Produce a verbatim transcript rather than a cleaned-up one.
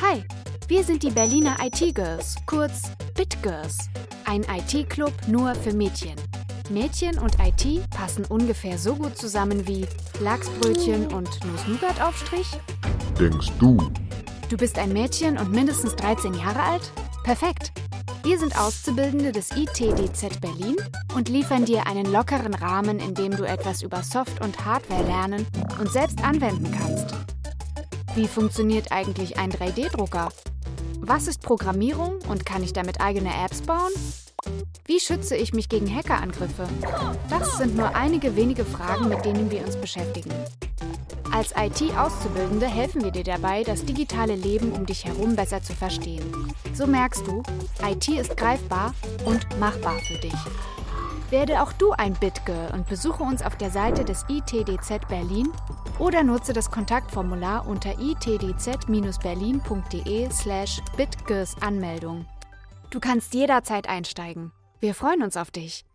Hi, wir sind die Berliner I T-Girls, kurz BitGirls. Ein I T-Club nur für Mädchen. Mädchen und I T passen ungefähr so gut zusammen wie Lachsbrötchen und Nuss-Nougat-Aufstrich? Denkst du? Du bist ein Mädchen und mindestens dreizehn Jahre alt? Perfekt! Wir sind Auszubildende des I T D Z Berlin und liefern dir einen lockeren Rahmen, in dem du etwas über Soft- und Hardware lernen und selbst anwenden kannst. Wie funktioniert eigentlich ein drei D Drucker? Was ist Programmierung und kann ich damit eigene Apps bauen? Wie schütze ich mich gegen Hackerangriffe? Das sind nur einige wenige Fragen, mit denen wir uns beschäftigen. Als I T-Auszubildende helfen wir dir dabei, das digitale Leben um dich herum besser zu verstehen. So merkst du, I T ist greifbar und machbar für dich. Werde auch du ein BitGirl und besuche uns auf der Seite des I T D Z Berlin oder nutze das Kontaktformular unter itdz-berlin.de slash bitgirls Anmeldung. Du kannst jederzeit einsteigen. Wir freuen uns auf dich.